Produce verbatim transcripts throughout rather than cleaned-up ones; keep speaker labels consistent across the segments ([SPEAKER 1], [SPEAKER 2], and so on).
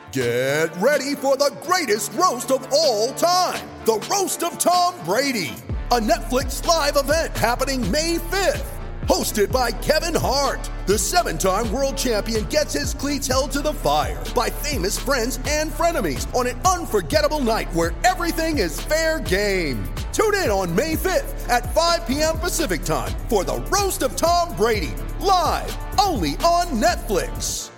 [SPEAKER 1] Get ready for the greatest roast of all time, the Roast of Tom Brady, a Netflix live event happening May fifth. Hosted by Kevin Hart, the seven-time world champion gets his cleats held to the fire by famous friends and frenemies on an unforgettable night where everything is fair game. Tune in on May fifth at five p.m. Pacific time for the Roast of Tom Brady, live only on Netflix.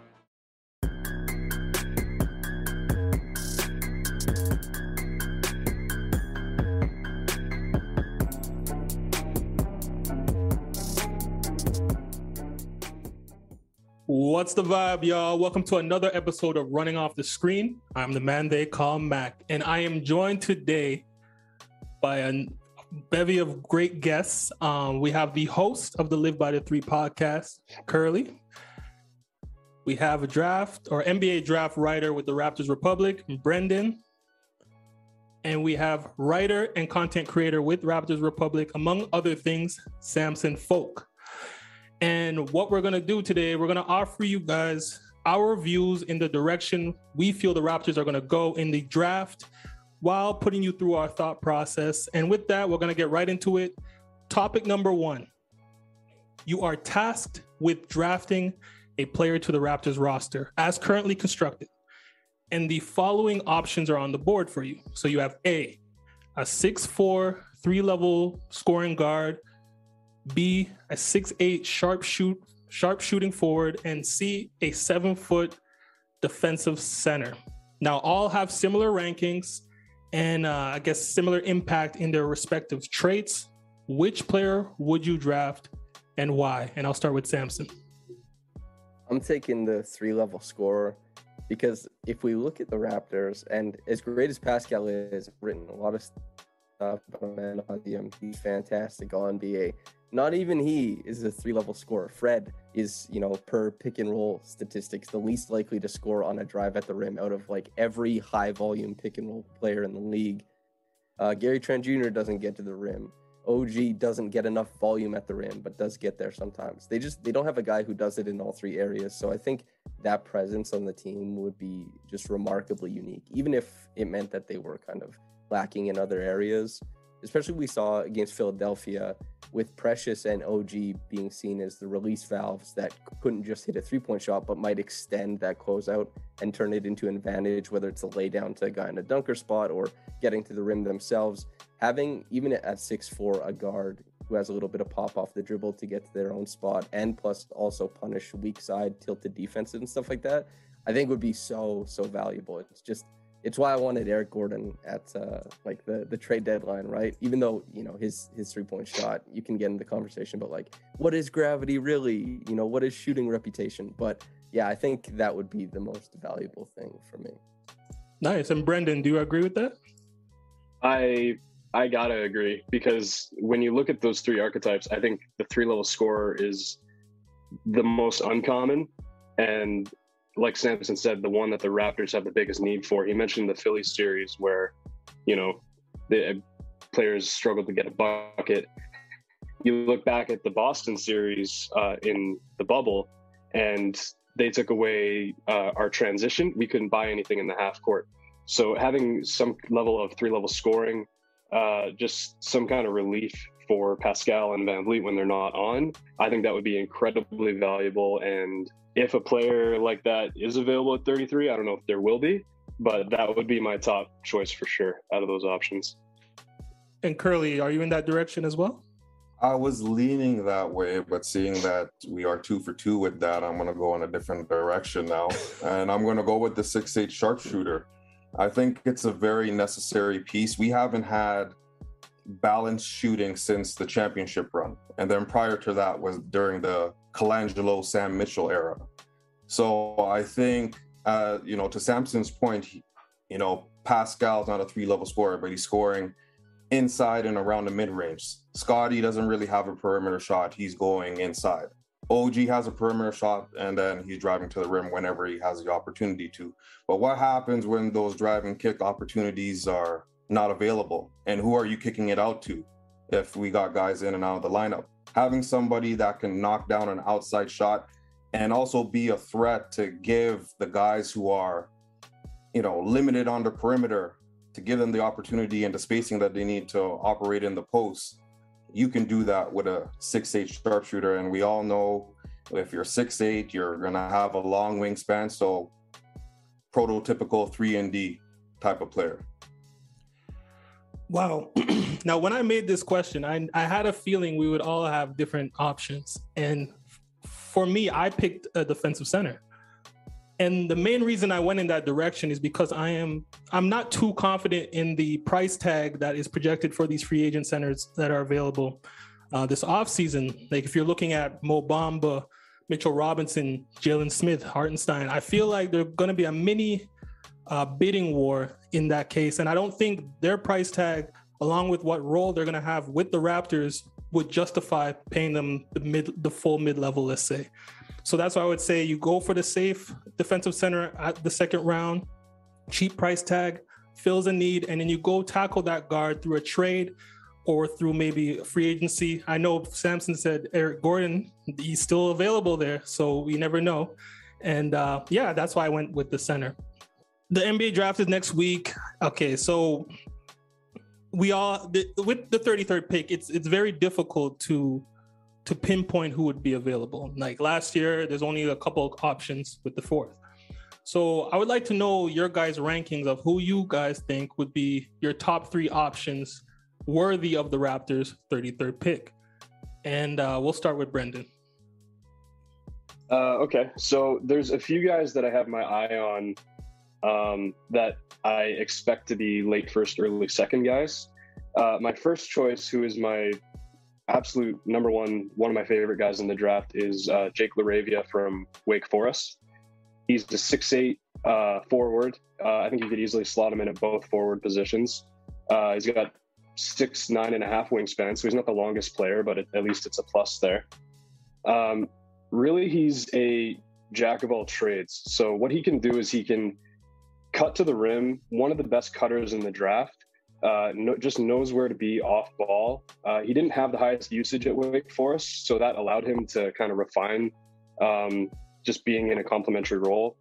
[SPEAKER 2] What's the vibe, y'all? Welcome to another episode of Running Off the Screen. I'm the man they call Mac, and I am joined today by a bevy of great guests. Um, we have the host of the Live by the Three podcast, Curly. We have a draft or N B A draft writer with the Raptors Republic, Brendan. And we have writer and content creator with Raptors Republic, among other things, Samson Folk. And what we're going to do today, we're going to offer you guys our views in the direction we feel the Raptors are going to go in the draft while putting you through our thought process. And with that, we're going to get right into it. Topic number one, you are tasked with drafting a player to the Raptors roster as currently constructed. And the following options are on the board for you. So you have A, a six four, three-level scoring guard, B, a six eight sharp shoot, sharp shooting forward, and C, a seven foot defensive center. Now, all have similar rankings and uh, I guess similar impact in their respective traits. Which player would you draft and why? And I'll start with Samson.
[SPEAKER 3] I'm taking the three-level scorer because if we look at the Raptors, and as great as Pascal is, written a lot of stuff about him, he's fantastic on N B A. Not even he is a three-level scorer. Fred is, you know, per pick and roll statistics, the least likely to score on a drive at the rim out of like every high-volume pick and roll player in the league. Uh, Gary Trent Junior doesn't get to the rim. O G doesn't get enough volume at the rim, but does get there sometimes. They just they don't have a guy who does it in all three areas. So I think that presence on the team would be just remarkably unique, even if it meant that they were kind of lacking in other areas. Especially we saw against Philadelphia with Precious and O G being seen as the release valves that couldn't just hit a three-point shot, but might extend that closeout and turn it into an advantage, whether it's a lay down to a guy in a dunker spot or getting to the rim themselves. Having, even at six four, a guard who has a little bit of pop off the dribble to get to their own spot and plus also punish weak side tilted defenses and stuff like that, I think would be so, so valuable. It's just... It's why I wanted Eric Gordon at uh, like the, the trade deadline, right? Even though, you know, his his three-point shot, you can get into the conversation about like, what is gravity really? You know, what is shooting reputation? But yeah, I think that would be the most valuable thing for me.
[SPEAKER 2] Nice. And Brendan, do you agree with that?
[SPEAKER 4] I I gotta agree, because when you look at those three archetypes, I think the three-level scorer is the most uncommon, and like Samson said, the one that the Raptors have the biggest need for. He mentioned the Philly series where, you know, the players struggled to get a bucket. You look back at the Boston series uh, in the bubble, and they took away uh, our transition. We couldn't buy anything in the half court. So having some level of three-level scoring, uh, just some kind of relief for Pascal and Van Vliet when they're not on, I think that would be incredibly valuable. And if a player like that is available at thirty-three, I don't know if there will be, but that would be my top choice for sure out of those options.
[SPEAKER 2] And Curly, are you in that direction as well?
[SPEAKER 5] I was leaning that way, but seeing that we are two for two with that, I'm going to go in a different direction now. And I'm going to go with the six eight sharpshooter. I think it's a very necessary piece. We haven't had balanced shooting since the championship run. And then prior to that was during the Colangelo, Sam Mitchell era. So I think, uh, you know, to Samson's point, he, you know, Pascal's not a three-level scorer, but he's scoring inside and around the mid-range. Scotty doesn't really have a perimeter shot. He's going inside. O G has a perimeter shot, and then he's driving to the rim whenever he has the opportunity to. But what happens when those drive and kick opportunities are not available? And who are you kicking it out to if we got guys in and out of the lineup? Having somebody that can knock down an outside shot and also be a threat to give the guys who are you know, limited on the perimeter to give them the opportunity and the spacing that they need to operate in the post, you can do that with a six eight sharpshooter. And we all know if you're six eight, you're going to have a long wingspan. So prototypical three and D type of player.
[SPEAKER 2] Wow. Now, when I made this question, I, I had a feeling we would all have different options. And for me, I picked a defensive center. And the main reason I went in that direction is because I am, I'm not too confident in the price tag that is projected for these free agent centers that are available uh, this offseason. Like if you're looking at Mo Bamba, Mitchell Robinson, Jalen Smith, Hartenstein, I feel like there's going to be a mini uh, bidding war in that case. And I don't think their price tag, along with what role they're going to have with the Raptors, would justify paying them the mid, the full mid-level, let's say. So that's why I would say you go for the safe defensive center at the second round, cheap price tag, fills a need, and then you go tackle that guard through a trade or through maybe a free agency. I know Samson said Eric Gordon, he's still available there, so we never know. And uh, yeah, that's why I went with the center. The N B A draft is next week. Okay, so we all, the, with the thirty-third pick, it's it's very difficult to to pinpoint who would be available. Like last year, there's only a couple of options with the fourth. So I would like to know your guys' rankings of who you guys think would be your top three options worthy of the Raptors' thirty-third pick. And uh, we'll start with Brendan.
[SPEAKER 4] Uh, okay, so there's a few guys that I have my eye on um, that I expect to be late first, early second guys. Uh, my first choice, who is my absolute number one, one of my favorite guys in the draft, is uh, Jake LaRavia from Wake Forest. He's the six eight uh, forward. Uh, I think you could easily slot him in at both forward positions. Uh, he's got six, nine and a half wingspan, so he's not the longest player, but it, at least it's a plus there. Um, really, he's a jack of all trades. So what he can do is he can cut to the rim, one of the best cutters in the draft. Uh, no, just knows where to be off ball. Uh, he didn't have the highest usage at Wake Forest, so that allowed him to kind of refine um, just being in a complementary role.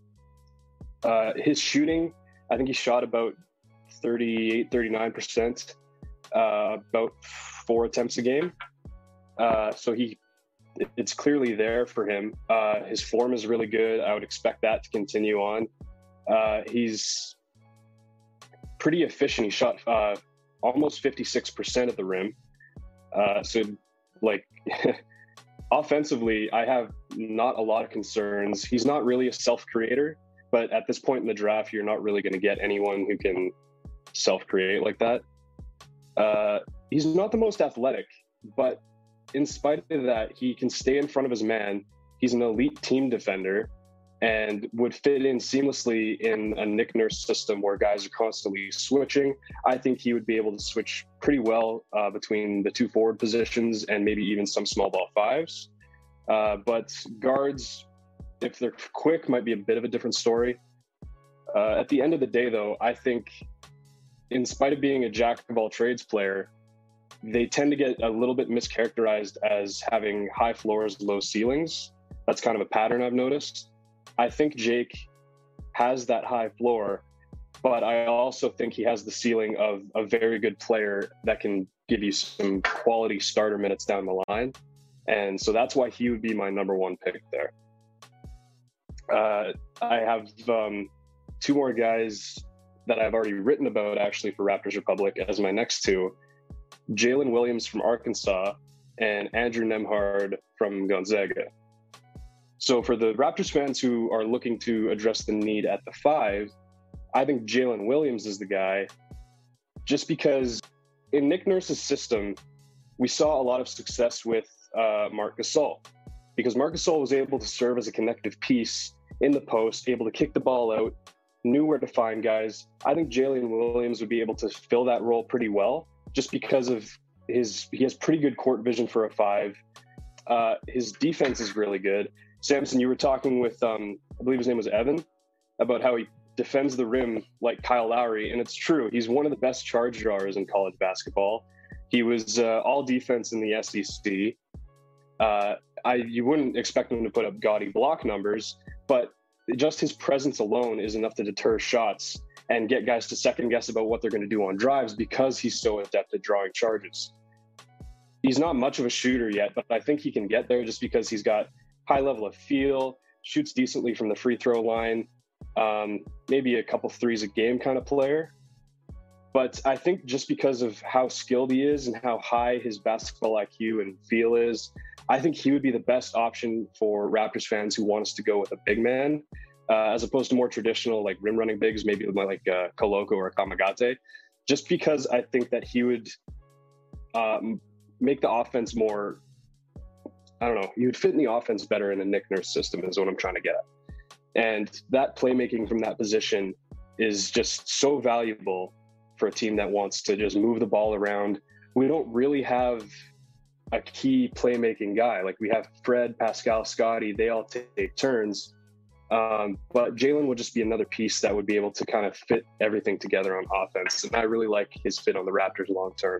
[SPEAKER 4] Uh, his shooting, I think he shot about thirty-eight, thirty-nine percent, uh, about four attempts a game. Uh, so he, it's clearly there for him. Uh, his form is really good. I would expect that to continue on. Uh, he's pretty efficient. He shot uh, almost fifty-six percent at the rim. Uh, so, like, offensively, I have not a lot of concerns. He's not really a self-creator, but at this point in the draft, you're not really going to get anyone who can self-create like that. Uh, he's not the most athletic, but in spite of that, he can stay in front of his man. He's an elite team defender and would fit in seamlessly in a Nick Nurse system where guys are constantly switching. I think he would be able to switch pretty well uh, between the two forward positions and maybe even some small ball fives. Uh, but guards, if they're quick, might be a bit of a different story. Uh, at the end of the day, though, I think in spite of being a jack of all trades player, they tend to get a little bit mischaracterized as having high floors, low ceilings. That's kind of a pattern I've noticed. I think Jake has that high floor, but I also think he has the ceiling of a very good player that can give you some quality starter minutes down the line. And so that's why he would be my number one pick there. Uh, I have um, two more guys that I've already written about actually for Raptors Republic as my next two. Jalen Williams from Arkansas and Andrew Nembhard from Gonzaga. So for the Raptors fans who are looking to address the need at the five, I think Jalen Williams is the guy, just because in Nick Nurse's system, we saw a lot of success with uh, Marc Gasol, because Marc Gasol was able to serve as a connective piece in the post, able to kick the ball out, knew where to find guys. I think Jalen Williams would be able to fill that role pretty well, just because of his, he has pretty good court vision for a five. Uh, his defense is really good. Samson, you were talking with, um, I believe his name was Evan, about how he defends the rim like Kyle Lowry, and it's true. He's one of the best charge drawers in college basketball. He was uh, all defense in the S E C. Uh, I you wouldn't expect him to put up gaudy block numbers, but just his presence alone is enough to deter shots and get guys to second guess about what they're going to do on drives because he's so adept at drawing charges. He's not much of a shooter yet, but I think he can get there just because he's got high level of feel, shoots decently from the free throw line, um, maybe a couple threes a game kind of player. But I think just because of how skilled he is and how high his basketball I Q and feel is, I think he would be the best option for Raptors fans who want us to go with a big man, uh, as opposed to more traditional like rim running bigs, maybe like uh, Koloko or Kamagate, just because I think that he would um, make the offense more, I don't know, he would fit in the offense better in a Nick Nurse system is what I'm trying to get at. And that playmaking from that position is just so valuable for a team that wants to just move the ball around. We don't really have a key playmaking guy. Like we have Fred, Pascal, Scotty, they all take turns. Um, but Jalen would just be another piece that would be able to kind of fit everything together on offense. And I really like his fit on the Raptors long term.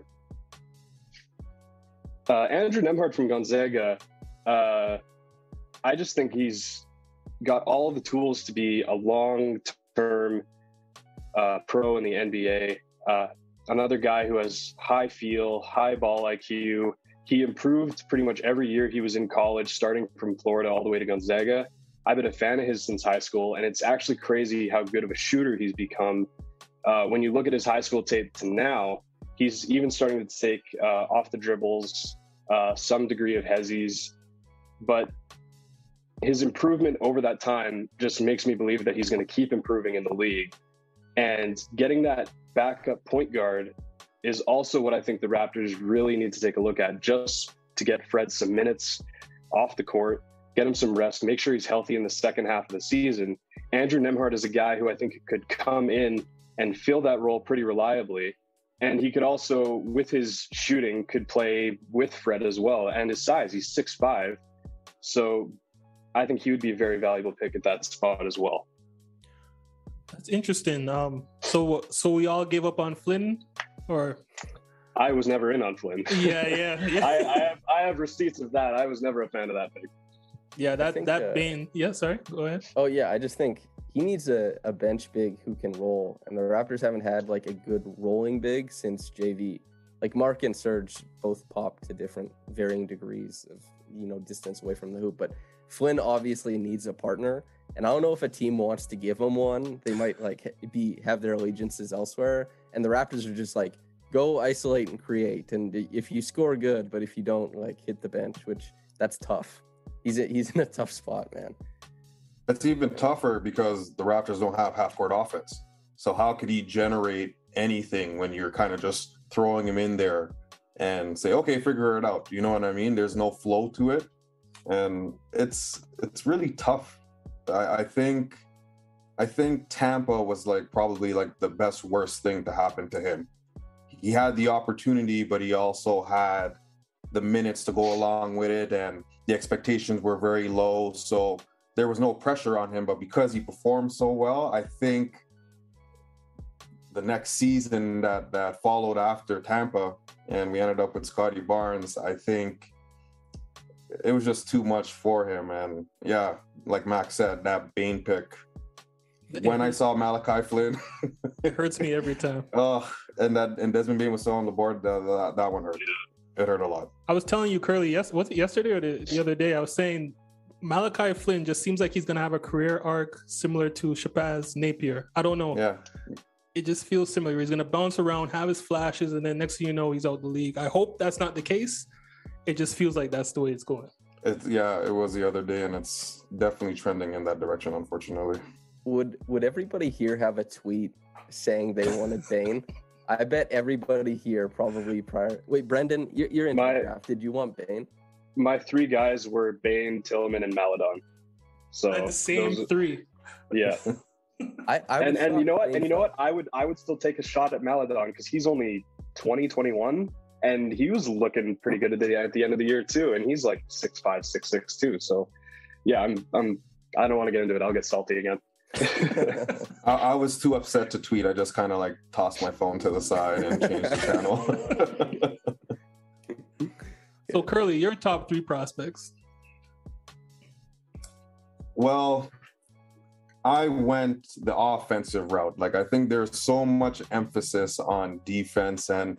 [SPEAKER 4] Uh, Andrew Nembhard from Gonzaga, uh, I just think he's got all the tools to be a long-term uh, pro in the N B A. Uh, another guy who has high feel, high ball I Q. He improved pretty much every year he was in college, starting from Florida all the way to Gonzaga. I've been a fan of his since high school, and it's actually crazy how good of a shooter he's become. Uh, when you look at his high school tape to now, he's even starting to take uh, off the dribbles, uh, some degree of hezzies, but his improvement over that time just makes me believe that he's going to keep improving in the league. And getting that backup point guard is also what I think the Raptors really need to take a look at, just to get Fred some minutes off the court, get him some rest, make sure he's healthy in the second half of the season. Andrew Nembhard is a guy who I think could come in and fill that role pretty reliably. And he could also, with his shooting, could play with Fred as well. And his size, he's six five. So I think he would be a very valuable pick at that spot as well.
[SPEAKER 2] That's interesting. Um, so, so we all gave up on Flynn, or
[SPEAKER 4] I was never in on Flynn.
[SPEAKER 2] Yeah, yeah, yeah.
[SPEAKER 4] I, I have I have receipts of that. I was never a fan of that pick.
[SPEAKER 2] Yeah, that
[SPEAKER 3] think,
[SPEAKER 2] that
[SPEAKER 3] uh,
[SPEAKER 2] Bane. Yeah, sorry. Go ahead.
[SPEAKER 3] Oh yeah, I just think he needs a, a bench big who can roll, and the Raptors haven't had like a good rolling big since J V. Like Mark and Serge both popped to different varying degrees of, you know, distance away from the hoop, but Flynn obviously needs a partner, and I don't know if a team wants to give him one. They might like be have their allegiances elsewhere, and the Raptors are just like, go isolate and create, and if you score, good, but if you don't, like hit the bench, which that's tough. He's a, he's in a tough spot, man.
[SPEAKER 5] It's even tougher because the Raptors don't have half-court offense. So how could he generate anything when you're kind of just throwing him in there and say, okay, figure it out? You know what I mean? There's no flow to it. And it's it's really tough. I, I think I think Tampa was like probably like the best worst thing to happen to him. He had the opportunity, but he also had the minutes to go along with it, and the expectations were very low. So there was no pressure on him, but because he performed so well, I think the next season that, that followed after Tampa, and we ended up with Scotty Barnes, I think it was just too much for him. And yeah, like Max said, that Bane pick, when I saw Malachi Flynn,
[SPEAKER 2] it hurts me every time.
[SPEAKER 5] Oh, and that and Desmond Bane was still on the board. That, that, that one hurt. It hurt a lot.
[SPEAKER 2] I was telling you, Curly, yes, was it yesterday or the, the other day? I was saying Malachi Flynn just seems like he's gonna have a career arc similar to Shabazz Napier. I don't know.
[SPEAKER 5] Yeah.
[SPEAKER 2] It just feels similar. He's gonna bounce around, have his flashes, and then next thing you know, he's out the league. I hope that's not the case. It just feels like that's the way it's going.
[SPEAKER 5] It's, yeah, it was the other day, and it's definitely trending in that direction, unfortunately.
[SPEAKER 3] Would would everybody here have a tweet saying they wanted Bane? I bet everybody here probably prior. Wait, Brendan, you're, you're in
[SPEAKER 4] My-
[SPEAKER 3] the draft. Did you want Bane?
[SPEAKER 4] My three guys were Bane, Tillman, and Maladon. So
[SPEAKER 2] Like the same
[SPEAKER 4] those-
[SPEAKER 2] three.
[SPEAKER 4] yeah.
[SPEAKER 3] I, I
[SPEAKER 4] and
[SPEAKER 3] was
[SPEAKER 4] and you
[SPEAKER 3] shocked
[SPEAKER 4] know what?
[SPEAKER 3] Bane
[SPEAKER 4] And you know
[SPEAKER 3] fell.
[SPEAKER 4] what? I would I would still take a shot at Maladon because he's only twenty, twenty-one, and he was looking pretty good at the at the end of the year too. And he's like six five, six six too. So yeah, I'm I'm I don't want to get into it. I'll get salty again.
[SPEAKER 5] I, I was too upset to tweet. I just kind of like tossed my phone to the side and changed the channel.
[SPEAKER 2] So Curly, your top three prospects.
[SPEAKER 5] Well, I went the offensive route. Like, I think there's so much emphasis on defense, and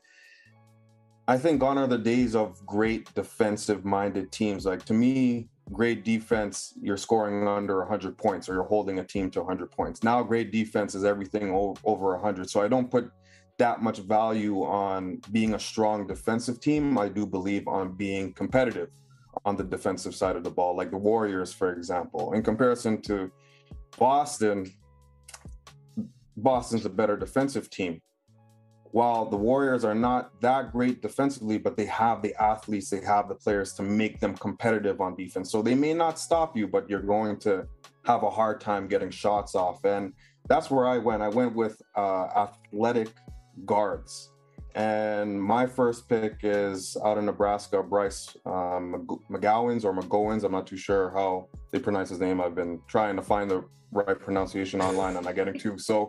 [SPEAKER 5] I think gone are the days of great defensive-minded teams. Like, to me, great defense, you're scoring under one hundred points, or you're holding a team to one hundred points. Now, great defense is everything over one hundred. So I don't put that much value on being a strong defensive team. I do believe on being competitive on the defensive side of the ball, like the Warriors, for example. In comparison to Boston, Boston's a better defensive team. While the Warriors are not that great defensively, but they have the athletes, they have the players to make them competitive on defense. So they may not stop you, but you're going to have a hard time getting shots off. And that's where I went. I went with uh, athletic guards. And my first pick is out of Nebraska, Bryce um, McGowens or McGowens. I'm not too sure how they pronounce his name. I've been trying to find the right pronunciation online. I'm not getting to. So,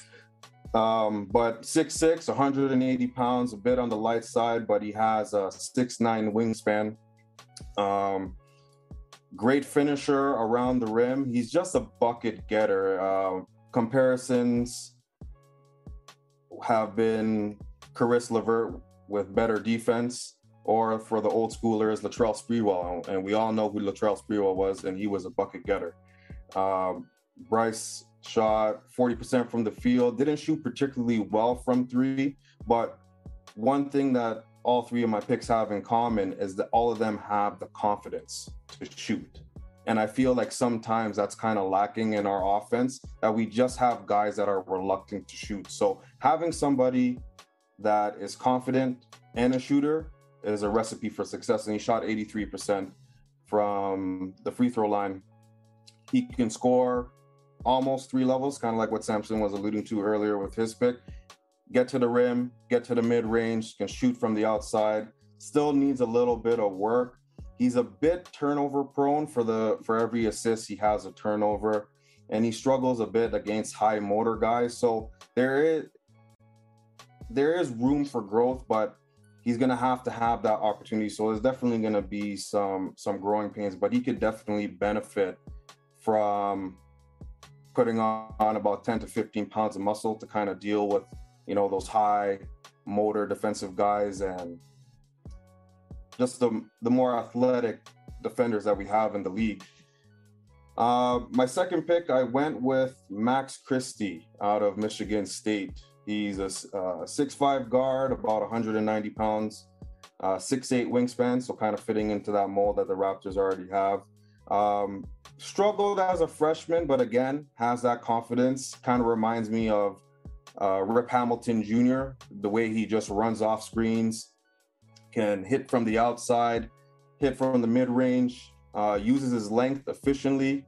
[SPEAKER 5] um, but six six, one hundred eighty pounds, a bit on the light side, but he has a six nine wingspan. Um, great finisher around the rim. He's just a bucket getter. Uh, comparisons have been Caris LeVert with better defense, or for the old schoolers, Latrell Sprewell. And we all know who Latrell Sprewell was, and he was a bucket getter. Um, Bryce shot forty percent from the field, didn't shoot particularly well from three, but one thing that all three of my picks have in common is that all of them have the confidence to shoot. And I feel like sometimes that's kind of lacking in our offense, that we just have guys that are reluctant to shoot. So having somebody that is confident and a shooter is a recipe for success. And he shot eighty-three percent from the free throw line. He can score almost three levels, kind of like what Samson was alluding to earlier with his pick. Get to the rim, get to the mid-range, can shoot from the outside. Still needs a little bit of work. He's a bit turnover prone. For the for every assist, he has a turnover, and he struggles a bit against high motor guys. So there is there is room for growth, but he's gonna have to have that opportunity. So there's definitely gonna be some some growing pains, but he could definitely benefit from putting on, on about ten to fifteen pounds of muscle to kind of deal with, you know, those high motor defensive guys and just the the more athletic defenders that we have in the league. Uh, my second pick, I went with Max Christie out of Michigan State. He's a uh, six five guard, about one hundred ninety pounds, uh, six eight wingspan, so kind of fitting into that mold that the Raptors already have. Um, struggled as a freshman, but again, has that confidence. Kind of reminds me of uh, Rip Hamilton Junior, the way he just runs off screens, can hit from the outside, hit from the mid-range, uh, uses his length efficiently,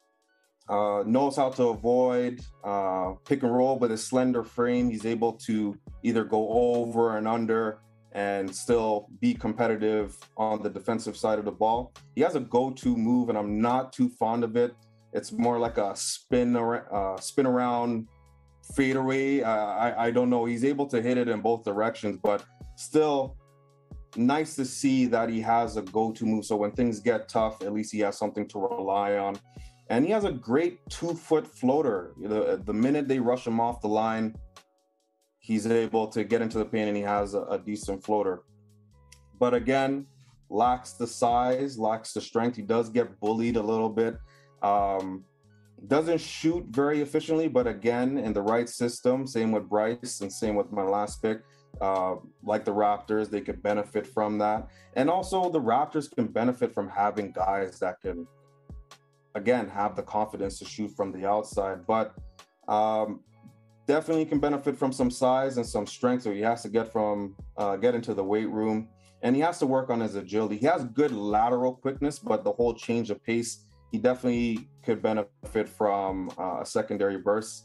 [SPEAKER 5] uh, knows how to avoid uh, pick and roll with his slender frame. He's able to either go over and under and still be competitive on the defensive side of the ball. He has a go-to move, and I'm not too fond of it. It's more like a spin, uh, spin around fadeaway. Uh, I, I don't know. He's able to hit it in both directions, but still nice to see that he has a go-to move. So when things get tough, at least he has something to rely on. And he has a great two-foot floater. The, the minute they rush him off the line, he's able to get into the paint, and he has a, a decent floater. But again, lacks the size, lacks the strength. He does get bullied a little bit. Um, doesn't shoot very efficiently, but again, in the right system, same with Bryce and same with my last pick, uh, like the Raptors, they could benefit from that. And also the Raptors can benefit from having guys that can, again, have the confidence to shoot from the outside. But um, definitely can benefit from some size and some strength. So he has to get from uh, get into the weight room, and he has to work on his agility. He has good lateral quickness, but the whole change of pace, he definitely could benefit from uh, a secondary burst.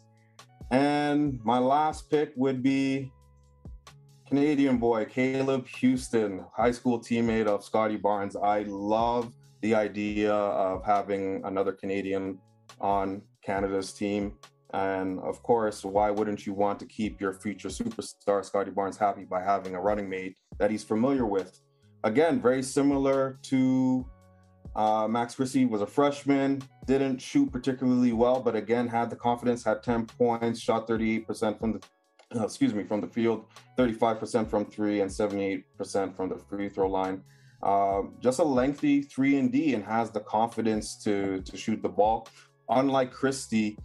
[SPEAKER 5] And my last pick would be Canadian boy, Caleb Houston, high school teammate of Scottie Barnes. I love the idea of having another Canadian on Canada's team. And of course, why wouldn't you want to keep your future superstar, Scottie Barnes, happy by having a running mate that he's familiar with? Again, very similar to uh, Max Christie. Was a freshman, didn't shoot particularly well, but again, had the confidence, had ten points, shot thirty-eight percent from the, uh, excuse me, from the field, thirty-five percent from three, and seventy-eight percent from the free throw line. Um, just a lengthy three and D, and has the confidence to to shoot the ball. Unlike Christie,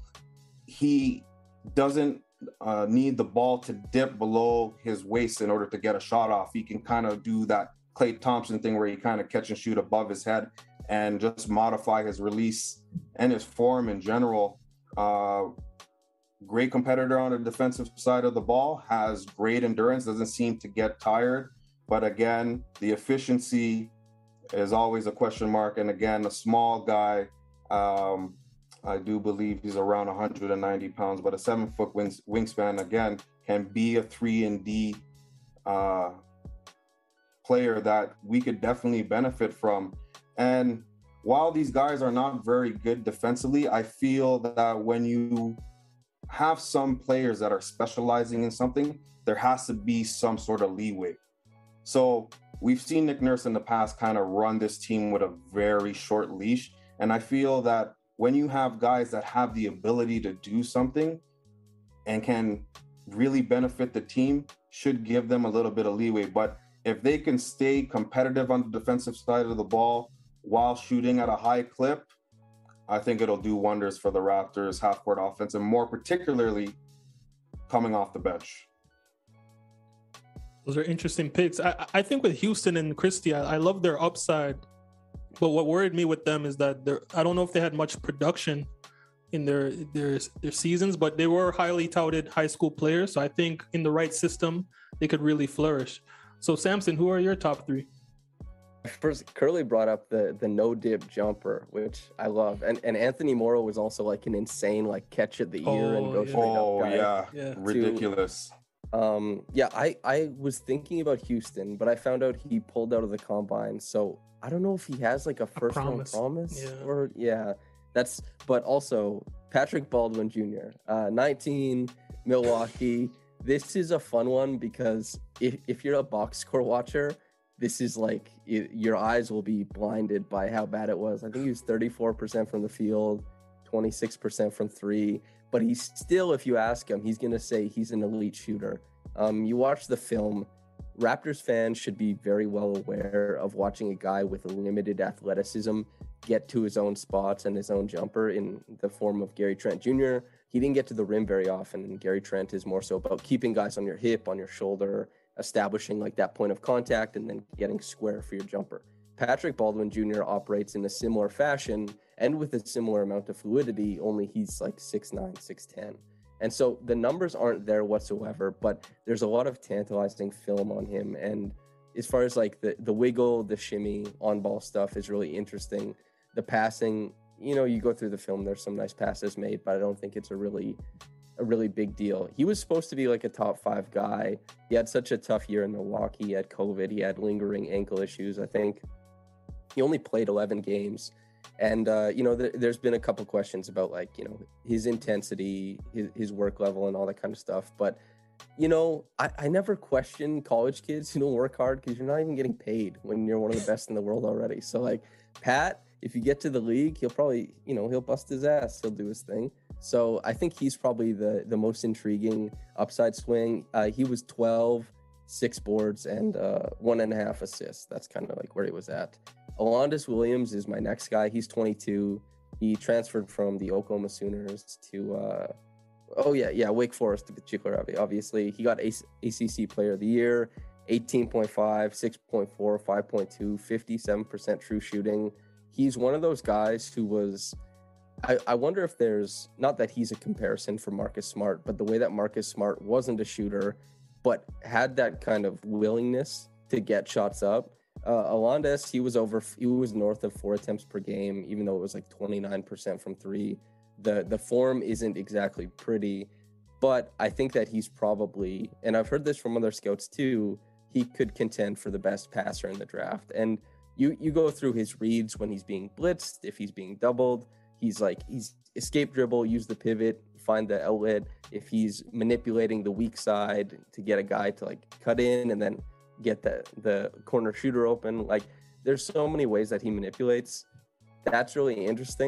[SPEAKER 5] he doesn't uh, need the ball to dip below his waist in order to get a shot off. He can kind of do that Klay Thompson thing where he kind of catch and shoot above his head and just modify his release and his form in general. Uh, great competitor on the defensive side of the ball, has great endurance, doesn't seem to get tired. But again, the efficiency is always a question mark. And again, a small guy, um, I do believe he's around one hundred ninety pounds, but a seven foot wings, wingspan, again, can be a three and D uh, player that we could definitely benefit from. And while these guys are not very good defensively, I feel that when you have some players that are specializing in something, there has to be some sort of leeway. So we've seen Nick Nurse in the past kind of run this team with a very short leash. And I feel that when you have guys that have the ability to do something and can really benefit the team, should give them a little bit of leeway. But if they can stay competitive on the defensive side of the ball while shooting at a high clip, I think it'll do wonders for the Raptors half-court offense, and more particularly coming off the bench.
[SPEAKER 2] Those are interesting picks. I, I think with Houston and Christie, I, I love their upside. But what worried me with them is that they're, I don't know if they had much production in their, their their seasons, but they were highly touted high school players. So I think in the right system, they could really flourish. So Samson, who are your top three?
[SPEAKER 3] First, Curly brought up the the no dip jumper, which I love, and and Anthony Morrow was also like an insane like catch at the ear
[SPEAKER 2] Oh,
[SPEAKER 3] and go
[SPEAKER 2] yeah.
[SPEAKER 3] straight
[SPEAKER 5] Oh,
[SPEAKER 3] up guy.
[SPEAKER 5] yeah.
[SPEAKER 2] Yeah.
[SPEAKER 5] Ridiculous.
[SPEAKER 3] Um, yeah, I I was thinking about Houston, but I found out he pulled out of the combine, so I don't know if he has like a first round
[SPEAKER 2] promise.
[SPEAKER 3] promise
[SPEAKER 2] Yeah.
[SPEAKER 3] or yeah, that's. But also Patrick Baldwin Junior, uh, nineteen, Milwaukee. This is a fun one because if if you're a box score watcher, this is like it, your eyes will be blinded by how bad it was. I think he was thirty-four percent from the field, twenty-six percent from three. But he's still, if you ask him, he's going to say he's an elite shooter. Um, you watch the film, Raptors fans should be very well aware of watching a guy with limited athleticism get to his own spots and his own jumper in the form of Gary Trent Junior He didn't get to the rim very often, and Gary Trent is more so about keeping guys on your hip, on your shoulder, establishing like that point of contact, and then getting square for your jumper. Patrick Baldwin Junior operates in a similar fashion and with a similar amount of fluidity, only he's like six nine, six ten. And so the numbers aren't there whatsoever, but there's a lot of tantalizing film on him. And as far as like the, the wiggle, the shimmy, on-ball stuff is really interesting. The passing, you know, you go through the film, there's some nice passes made, but I don't think it's a really a really big deal. He was supposed to be like a top five guy. He had such a tough year in Milwaukee. He had COVID. He had lingering ankle issues. I think he only played eleven games. And, uh, you know, th- there's been a couple questions about like, you know, his intensity, his, his work level and all that kind of stuff. But, you know, I, I never question college kids who don't work hard because you're not even getting paid when you're one of the best in the world already. So like Pat, if you get to the league, he'll probably, you know, he'll bust his ass. He'll do his thing. So I think he's probably the, the most intriguing upside swing. Uh, he was twelve, six boards, and uh, one and a half assists. That's kind of like where he was at. Alondas Williams is my next guy. He's twenty-two. He transferred from the Oklahoma Sooners to, uh, oh yeah, yeah, Wake Forest to Chicleravi, obviously. He got A C C Player of the Year, eighteen point five, six point four, five point two, fifty-seven percent true shooting. He's one of those guys who was, I, I wonder if there's, not that he's a comparison for Marcus Smart, but the way that Marcus Smart wasn't a shooter, but had that kind of willingness to get shots up. Uh, Alondas, he was over, he was north of four attempts per game, even though it was like twenty-nine percent from three. The the form isn't exactly pretty, but I think that he's probably, and I've heard this from other scouts too, he could contend for the best passer in the draft. And you you go through his reads when he's being blitzed, if he's being doubled, he's like, he's escape dribble, use the pivot, find the outlet. If he's manipulating the weak side to get a guy to like cut in and then get the, the corner shooter open. Like there's so many ways that he manipulates. That's really interesting.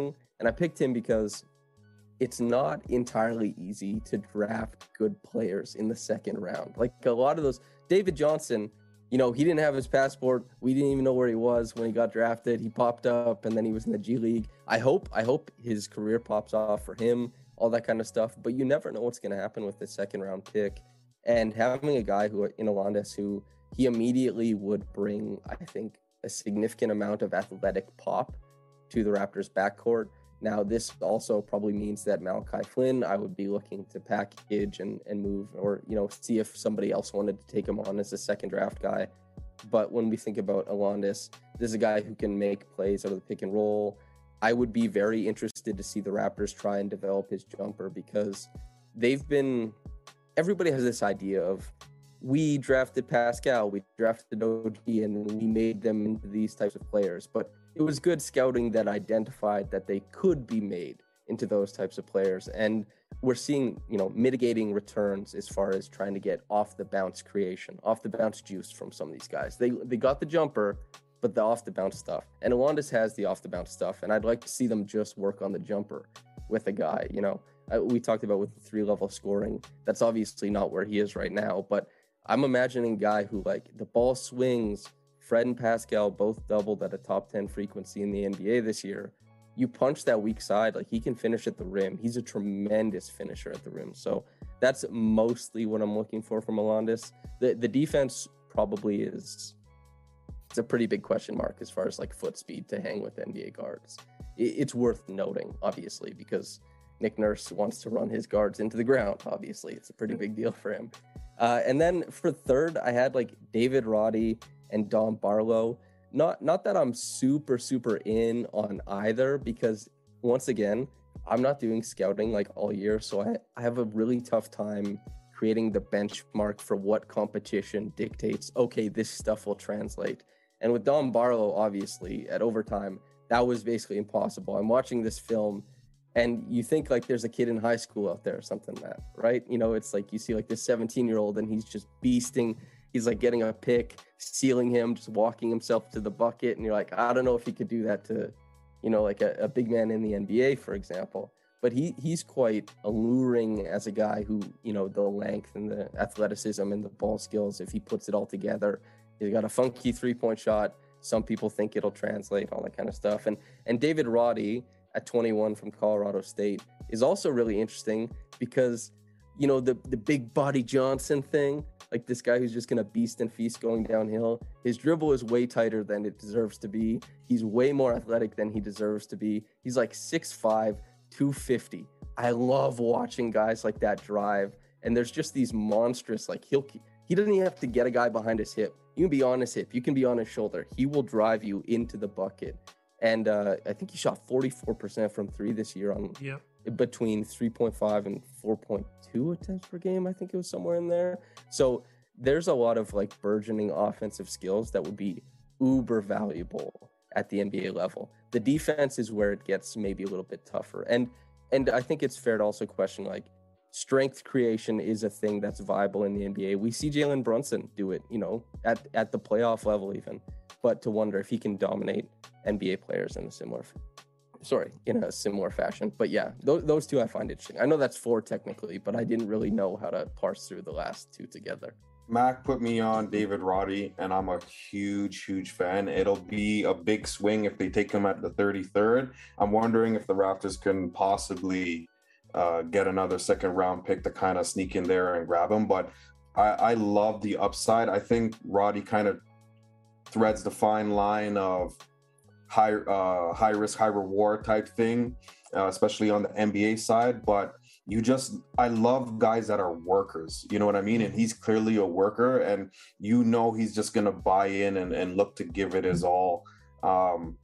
[SPEAKER 3] And I picked him because it's not entirely easy to draft good players in the second round. Like a lot of those, David Johnson, you know, he didn't have his passport. We didn't even know where he was when he got drafted. He popped up and then he was in the G League. I hope, I hope his career pops off for him, all that kind of stuff. But you never know what's going to happen with the second round pick. And having a guy who in Alondas who he immediately would bring, I think, a significant amount of athletic pop to the Raptors backcourt. Now, this also probably means that Malachi Flynn, I would be looking to package and, and move or, you know, see if somebody else wanted to take him on as a second draft guy. But when we think about Alondas, this is a guy who can make plays out of the pick and roll. I would be very interested to see the Raptors try and develop his jumper because they've been, everybody has this idea of, we drafted Pascal, we drafted O G, and we made them into these types of players. But it was good scouting that identified that they could be made into those types of players. And we're seeing, you know, mitigating returns as far as trying to get off the bounce creation, off the bounce juice from some of these guys. They they got the jumper, but the off the bounce stuff. And Alondas has the off the bounce stuff. And I'd like to see them just work on the jumper with a guy, you know. I, we talked about with the three level scoring. That's obviously not where he is right now, but I'm imagining a guy who, like, the ball swings. Fred and Pascal both doubled at a top ten frequency in the N B A this year. You punch that weak side, like he can finish at the rim. He's a tremendous finisher at the rim. So that's mostly what I'm looking for from Alondas. The the defense probably is, it's a pretty big question mark as far as like foot speed to hang with N B A guards. It, it's worth noting, obviously, because Nick Nurse wants to run his guards into the ground. Obviously, it's a pretty big deal for him. Uh, and then for third, I had like David Roddy and Dom Barlow. Not not that I'm super, super in on either, because once again, I'm not doing scouting like all year. So I, I have a really tough time creating the benchmark for what competition dictates, okay, this stuff will translate. And with Dom Barlow, obviously, at overtime, that was basically impossible. I'm watching this film and you think like there's a kid in high school out there or something, that, right? You know, it's like you see like this seventeen year old and he's just beasting. He's like getting a pick, sealing him, just walking himself to the bucket. And you're like, I don't know if he could do that to, you know, like a, a big man in the N B A, for example. But he he's quite alluring as a guy who, you know, the length and the athleticism and the ball skills, if he puts it all together. He's got a funky three-point shot. Some people think it'll translate, all that kind of stuff. And and David Roddy at twenty-one from Colorado State is also really interesting because, you know, the, the big body Johnson thing, like this guy who's just going to beast and feast going downhill. His dribble is way tighter than it deserves to be. He's way more athletic than he deserves to be. He's like six five, two fifty. I love watching guys like that drive. And there's just these monstrous, like he'll, he doesn't even have to get a guy behind his hip. You can be on his hip. You can be on his shoulder. He will drive you into the bucket. And uh, I think he shot forty-four percent from three this year on
[SPEAKER 2] yeah.
[SPEAKER 3] between three point five and four point two attempts per game. I think it was somewhere in there. So there's a lot of like burgeoning offensive skills that would be uber valuable at the N B A level. The defense is where it gets maybe a little bit tougher. And and I think it's fair to also question, like, strength creation is a thing that's viable in the N B A. We see Jalen Brunson do it, you know, at, at the playoff level even. But to wonder if he can dominate N B A players in a similar, sorry, in a similar fashion. But yeah, th- those two I find interesting. I know that's four technically, but I didn't really know how to parse through the last two together.
[SPEAKER 5] Mac put me on David Roddy, and I'm a huge, huge fan. It'll be a big swing if they take him at the thirty-third. I'm wondering if the Raptors can possibly uh, get another second round pick to kind of sneak in there and grab him. But I, I love the upside. I think Roddy kind of threads the fine line of high uh, high risk, high reward type thing, uh, especially on the N B A side. But you just, I love guys that are workers, you know what I mean? And he's clearly a worker, and you know he's just going to buy in and, and look to give it his all. Um,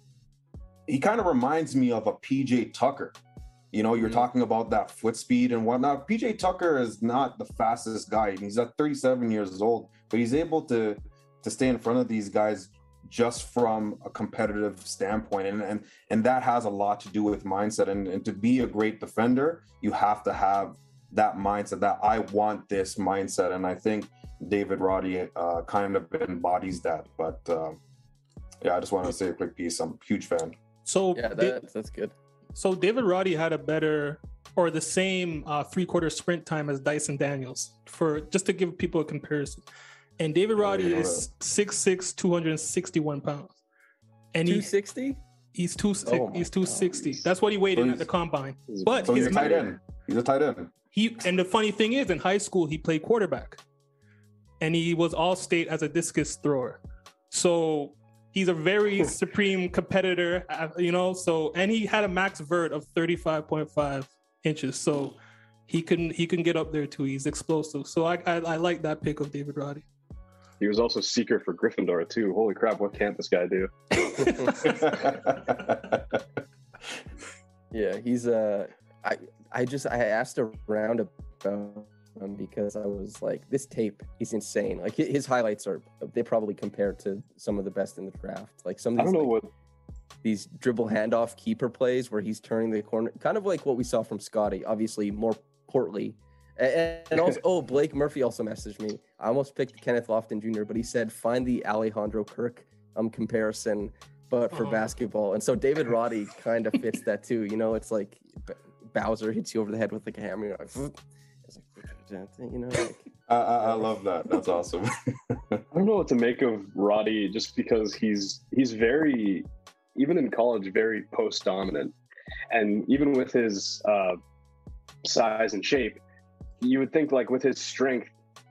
[SPEAKER 5] he kind of reminds me of a P J Tucker. You know, you're mm-hmm. talking about that foot speed and whatnot. P J Tucker is not the fastest guy. He's at thirty-seven years old, but he's able to to stay in front of these guys just from a competitive standpoint. And and, and that has a lot to do with mindset. And, and to be a great defender, you have to have that mindset, that I want this mindset. And I think David Roddy uh, kind of embodies that. But uh, yeah, I just want to say a quick piece. I'm a huge fan.
[SPEAKER 2] So
[SPEAKER 3] yeah, that, that's good.
[SPEAKER 2] So David Roddy had a better or the same uh, three-quarter sprint time as Dyson Daniels, for just to give people a comparison. And David Roddy is six six, two hundred sixty-one pounds. And
[SPEAKER 3] two
[SPEAKER 2] he,
[SPEAKER 3] sixty?
[SPEAKER 2] He's two
[SPEAKER 3] Oh my
[SPEAKER 2] he's two sixty. That's what he weighed
[SPEAKER 5] So
[SPEAKER 2] in
[SPEAKER 5] he's-
[SPEAKER 2] at the combine. But
[SPEAKER 5] So he's
[SPEAKER 2] his
[SPEAKER 5] a tight end. He's a tight end.
[SPEAKER 2] he and the funny thing is, in high school he played quarterback, and he was all state as a discus thrower. So he's a very supreme competitor, uh, you know. So and he had a max vert of thirty-five point five inches. So he can he can get up there too. He's explosive. So I I, I like that pick of David Roddy.
[SPEAKER 4] He was also seeker for Gryffindor too. Holy crap! What can't this guy do?
[SPEAKER 3] Yeah, he's uh I I just I asked around about him because I was like, this tape, he's insane. Like hi- his highlights are they probably compared to some of the best in the draft. Like some of
[SPEAKER 4] I
[SPEAKER 3] these
[SPEAKER 4] don't know
[SPEAKER 3] like,
[SPEAKER 4] what.
[SPEAKER 3] these dribble handoff keeper plays where he's turning the corner, kind of like what we saw from Scotty, obviously more portly. And, and also, oh, Blake Murphy also messaged me. I almost picked Kenneth Lofton Junior, but he said find the Alejandro Kirk um comparison, but for
[SPEAKER 2] Oh.
[SPEAKER 3] basketball. And so David Roddy kind of fits that too. You know, it's like B- Bowser hits you over the head with like a hammer. You're like, it's like, you know, like,
[SPEAKER 5] I, I, I love that. That's awesome.
[SPEAKER 4] I don't know what to make of Roddy, just because he's he's very, even in college, very post dominant, and even with his uh, size and shape, you would think like with his strength,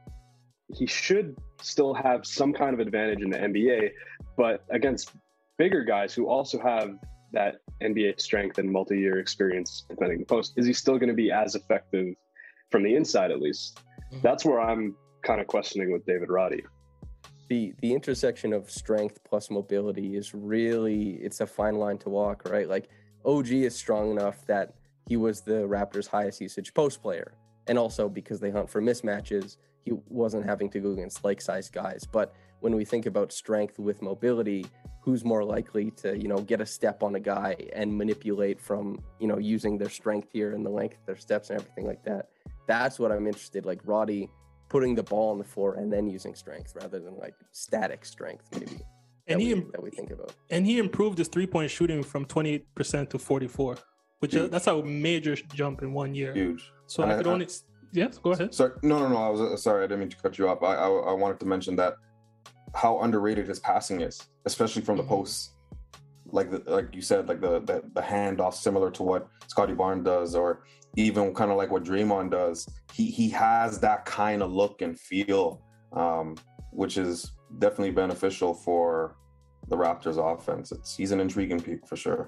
[SPEAKER 4] he should still have some kind of advantage in the N B A, but against bigger guys who also have that N B A strength and multi-year experience defending the post, is he still going to be as effective from the inside at least?
[SPEAKER 2] Mhm.
[SPEAKER 4] That's where I'm kind of questioning with David Roddy.
[SPEAKER 3] the the intersection of strength plus mobility is really, it's a fine line to walk, right? Like O G is strong enough that he was the Raptors' highest usage post player, and also because they hunt for mismatches, he wasn't having to go against like-sized guys. But when we think about strength with mobility, who's more likely to, you know, get a step on a guy and manipulate from, you know, using their strength here and the length of their steps and everything like that? That's what I'm interested. Like Roddy putting the ball on the floor and then using strength rather than like static strength, maybe.
[SPEAKER 2] And
[SPEAKER 3] that
[SPEAKER 2] he
[SPEAKER 3] we,
[SPEAKER 2] im-
[SPEAKER 3] that we think about.
[SPEAKER 2] and he improved his three-point shooting from twenty-eight percent to forty-four, which is,
[SPEAKER 5] Huge.
[SPEAKER 2] that's a major jump in one year.
[SPEAKER 5] Huge.
[SPEAKER 2] So
[SPEAKER 5] And
[SPEAKER 2] I
[SPEAKER 5] I-
[SPEAKER 2] could
[SPEAKER 5] I-
[SPEAKER 2] only yes, go ahead.
[SPEAKER 5] Sorry, no, no, no. I was uh, sorry. I didn't mean to cut you off. I, I, I wanted to mention that how underrated his passing is, especially from the
[SPEAKER 2] Mhm.
[SPEAKER 5] posts. Like the, like you said, like the, the the handoff, similar to what Scotty Barnes does, or even kind of like what Draymond does. He he has that kind of look and feel, um, which is definitely beneficial for the Raptors offense. It's he's an intriguing pick for sure.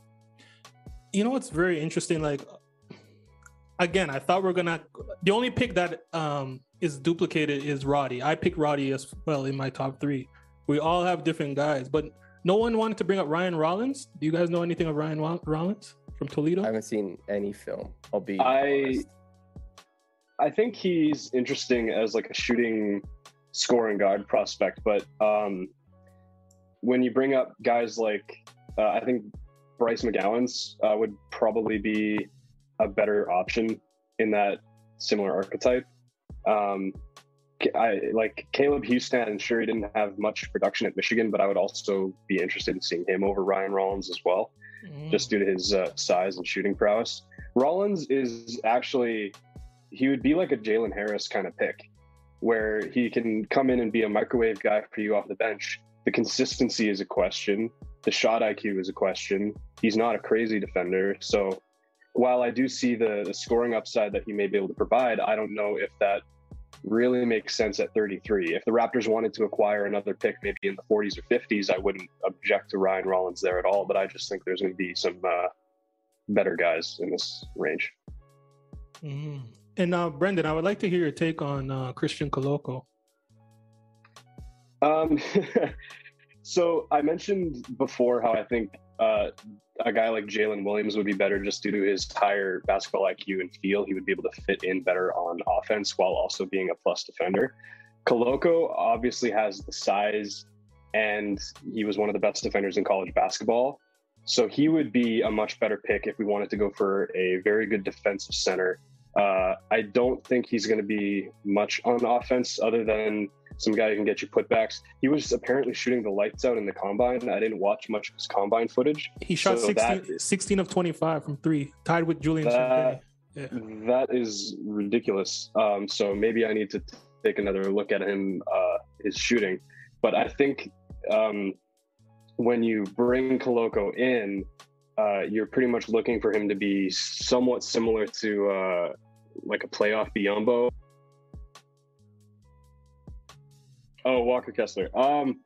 [SPEAKER 2] You know what's very interesting? Like, again, I thought we are gonna. The only pick that um is duplicated is Roddy. I picked Roddy as well in my top three. We all have different guys, but no one wanted to bring up Ryan Rollins. Do you guys know anything of Ryan Wa- Rollins from Toledo?
[SPEAKER 3] I haven't seen any film. I'll be
[SPEAKER 4] I-
[SPEAKER 3] honest.
[SPEAKER 4] I think he's interesting as like a shooting scoring guard prospect, but um, when you bring up guys like, uh, I think Bryce McGowan's uh, would probably be a better option in that similar archetype. Um, I like Caleb Houston. Sure, he didn't have much production at Michigan, but I would also be interested in seeing him over Ryan Rollins as well,
[SPEAKER 2] Mm.
[SPEAKER 4] just due to his uh, size and shooting prowess. Rollins is actually, he would be like a Jalen Harris kind of pick, where he can come in and be a microwave guy for you off the bench. The consistency is a question. The shot I Q is a question. He's not a crazy defender. So while I do see the, the scoring upside that he may be able to provide, I don't know if that really makes sense at thirty-three. If the Raptors wanted to acquire another pick, maybe in the forties or fifties, I wouldn't object to Ryan Rollins there at all. But I just think there's going to be some uh, better guys in this range.
[SPEAKER 2] Mm. And uh, Brendan, I would like to hear your take on uh, Christian Coloco.
[SPEAKER 4] Um, so I mentioned before how I think uh, a guy like Jalen Williams would be better just due to his higher basketball I Q and feel. He would be able to fit in better on offense while also being a plus defender. Coloco obviously has the size, and he was one of the best defenders in college basketball. So he would be a much better pick if we wanted to go for a very good defensive center. Uh, I don't think he's going to be much on offense other than some guy who can get you putbacks. He was apparently shooting the lights out in the combine. I didn't watch much of his combine footage.
[SPEAKER 2] He shot
[SPEAKER 4] So
[SPEAKER 2] sixteen,
[SPEAKER 4] that-
[SPEAKER 2] sixteen of twenty-five from three, tied with Julian
[SPEAKER 4] That-
[SPEAKER 2] Champagny. Yeah.
[SPEAKER 4] That is ridiculous. Um, so maybe I need to take another look at him, uh, his shooting. But I think um, when you bring Koloko in, uh, you're pretty much looking for him to be somewhat similar to uh, like a playoff Biyombo. Oh, Walker Kessler. Um,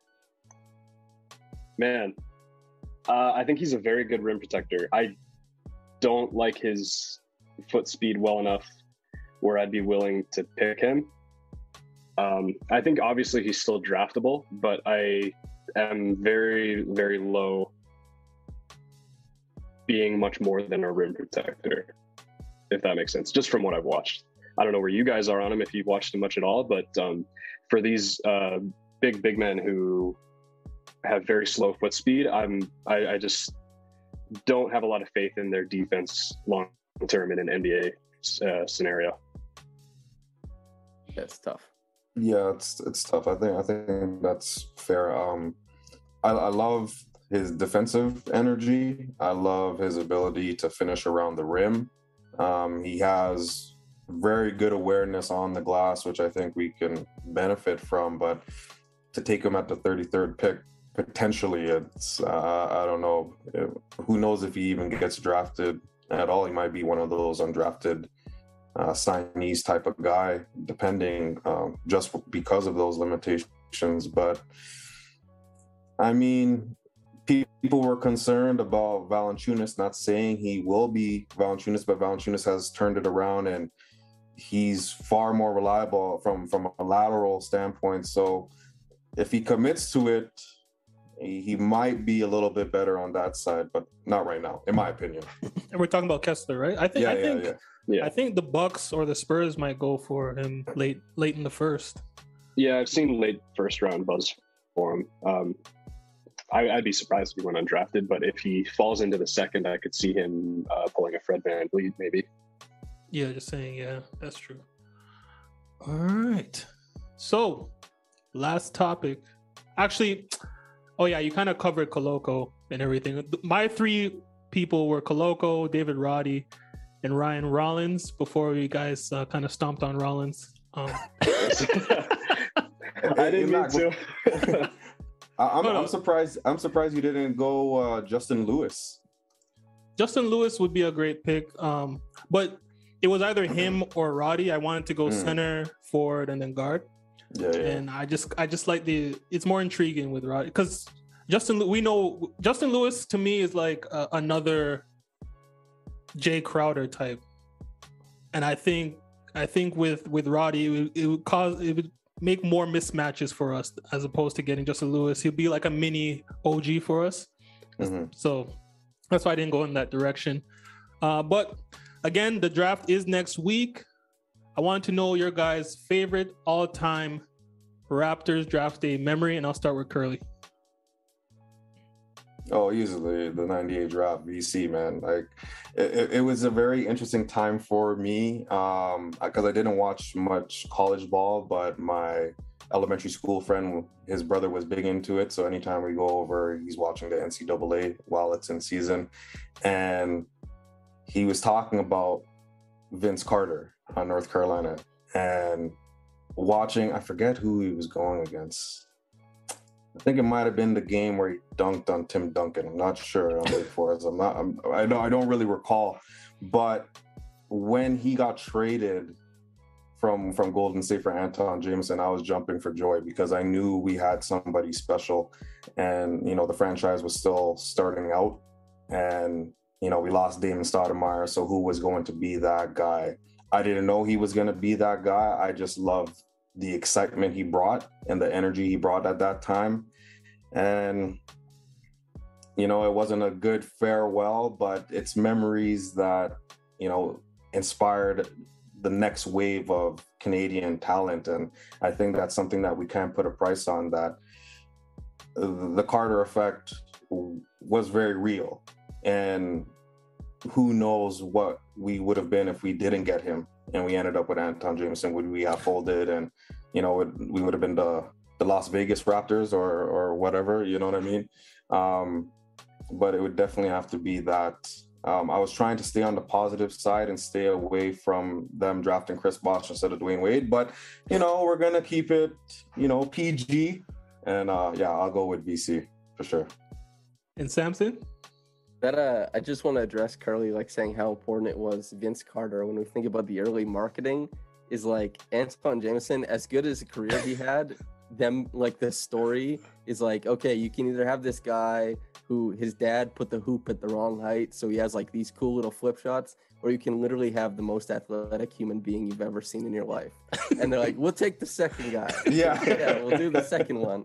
[SPEAKER 4] man, uh, I think he's a very good rim protector. I don't like his foot speed well enough where I'd be willing to pick him. Um, I think obviously he's still draftable, but I am very, very low being much more than a rim protector, if that makes sense, just from what I've watched. I don't know where you guys are on him, if you've watched him much at all, but um, for these uh, big, big men who have very slow foot speed, I'm, I, I just don't have a lot of faith in their defense long term in an N B A uh, scenario.
[SPEAKER 3] That's tough.
[SPEAKER 5] Yeah, it's it's tough. I think I think that's fair. Um, I, I love his defensive energy. I love his ability to finish around the rim. Um, he has very good awareness on the glass, which I think we can benefit from. But to take him at the thirty-third pick, potentially, it's uh, I don't know. Who knows if he even gets drafted at all? He might be one of those undrafted uh, signees type of guy, depending um, just because of those limitations. But I mean, people were concerned about Valanciunas, not saying he will be Valanciunas, but Valanciunas has turned it around and he's far more reliable from, from a lateral standpoint. So if he commits to it, he, he might be a little bit better on that side, but not right now, in my opinion.
[SPEAKER 2] And we're talking about Kessler, right? I think
[SPEAKER 5] Yeah,
[SPEAKER 2] I
[SPEAKER 5] yeah,
[SPEAKER 2] think
[SPEAKER 5] yeah.
[SPEAKER 4] Yeah.
[SPEAKER 2] I think the Bucks or the Spurs might go for him late late in the first.
[SPEAKER 4] Yeah, I've seen late first round buzz for him. Um, I, I'd be surprised if he went undrafted, but if he falls into the second, I could see him uh, pulling a Fred VanVleet maybe.
[SPEAKER 2] Yeah, just saying. Yeah, that's true. All right. So, last topic. Actually, oh yeah, you kind of covered Koloko and everything. My three people were Koloko, David Roddy, and Ryan Rollins. Before you guys uh, kind of stomped on Rollins. Um,
[SPEAKER 4] I didn't mean to.
[SPEAKER 5] I- I'm,
[SPEAKER 2] No, no.
[SPEAKER 5] I'm surprised. I'm surprised you didn't go uh, Justin Lewis.
[SPEAKER 2] Justin Lewis would be a great pick, um, but it was either him or Roddy. I wanted to go
[SPEAKER 5] Mm.
[SPEAKER 2] center, forward, and then guard.
[SPEAKER 5] Yeah, yeah.
[SPEAKER 2] And I just, I just like the. It's more intriguing with Roddy because Justin. We know Justin Lewis to me is like uh, another Jay Crowder type, and I think, I think with with Roddy, it would, it would cause it would make more mismatches for us as opposed to getting Justin Lewis. He'll be like a mini O G for us.
[SPEAKER 5] Mhm.
[SPEAKER 2] So that's why I didn't go in that direction. Uh, but again, the draft is next week. I wanted to know your guys' favorite all-time Raptors draft day memory, and I'll start with Curly.
[SPEAKER 5] Oh, easily the ninety-eight draft V C, man. Like it, it was a very interesting time for me um because I didn't watch much college ball, but my elementary school friend, his brother was big into it, so anytime we go over, he's watching the N C double A while it's in season, and he was talking about Vince Carter on North Carolina and watching, I forget who he was going against. I think it might have been the game where he dunked on Tim Duncan. I'm not sure on Wake Forest. I'm not. I'm, I don't. I don't really recall. But when he got traded from from Golden State for Anton Jameson, I was jumping for joy because I knew we had somebody special, and you know the franchise was still starting out, and you know we lost Damon Stoudemire. So who was going to be that guy? I didn't know he was going to be that guy. I just loved the excitement he brought and the energy he brought at that time. And, you know, it wasn't a good farewell, but it's memories that, you know, inspired the next wave of Canadian talent. And I think that's something that we can't put a price on, that the Carter effect was very real. And who knows what we would have been if we didn't get him and we ended up with Anton Jameson. Would we have folded? And you know, it, we would have been the the Las Vegas Raptors or or whatever. You know what I mean? Um, but it would definitely have to be that. Um, I was trying to stay on the positive side and stay away from them drafting Chris Bosh instead of Dwayne Wade. But, you know, we're going to keep it, you know, P G. And uh, yeah, I'll go with V C for sure.
[SPEAKER 2] And Samson?
[SPEAKER 3] That uh, I just want to address Carly, like saying how important it was Vince Carter when we think about the early marketing is like Antoine Jameson, as good as a career he had, them like the story is like, okay, you can either have this guy who his dad put the hoop at the wrong height, so he has like these cool little flip shots, or you can literally have the most athletic human being you've ever seen in your life. And they're like, we'll take the second guy.
[SPEAKER 5] Yeah.
[SPEAKER 3] Yeah, we'll do the second one.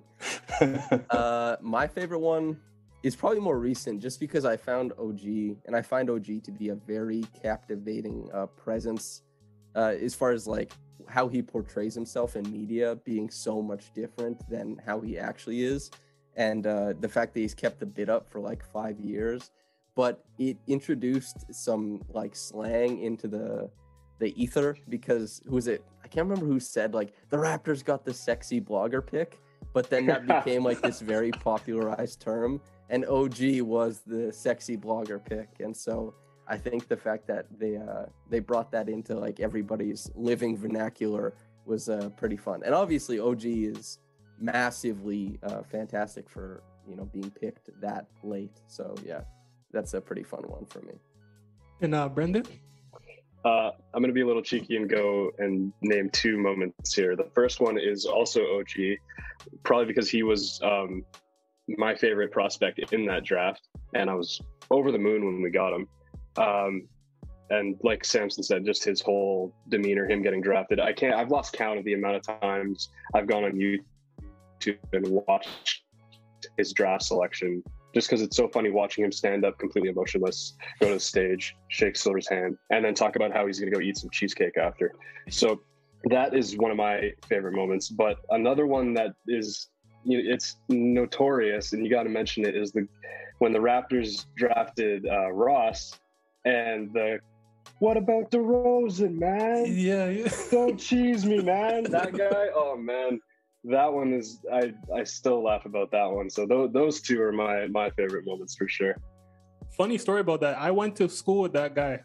[SPEAKER 3] Uh, my favorite one is probably more recent, just because I found O G, and I find O G to be a very captivating uh, presence uh, as far as like how he portrays himself in media being so much different than how he actually is. And uh, the fact that he's kept the bid up for like five years, but it introduced some like slang into the the ether, because who was it? I can't remember who said like the Raptors got the sexy blogger pick, but then that became like this very popularized term, and O G was the sexy blogger pick. And so I think the fact that they uh, they brought that into like everybody's living vernacular was uh, pretty fun. And obviously O G is massively uh, fantastic for, you know, being picked that late. So yeah, that's a pretty fun one for me.
[SPEAKER 2] And uh, Brendan?
[SPEAKER 4] Uh, I'm going to be a little cheeky and go and name two moments here. The first one is also O G, probably because he was um, my favorite prospect in that draft, and I was over the moon when we got him. Um, and like Samson said, just his whole demeanor, him getting drafted. I can't, I've lost count of the amount of times I've gone on YouTube and watched his draft selection, just because it's so funny watching him stand up completely emotionless, go to the stage, shake Silver's hand, and then talk about how he's going to go eat some cheesecake after. So that is one of my favorite moments. But another one that is, you know, it's notorious, and you got to mention it, is the when the Raptors drafted uh, Ross, and the what about DeRozan, man?
[SPEAKER 2] Yeah, yeah.
[SPEAKER 4] Don't cheese me, man. That guy, oh man. That one is, I, I still laugh about that one. So th- those two are my, my favorite moments for sure.
[SPEAKER 2] Funny story about that. I went to school with that guy.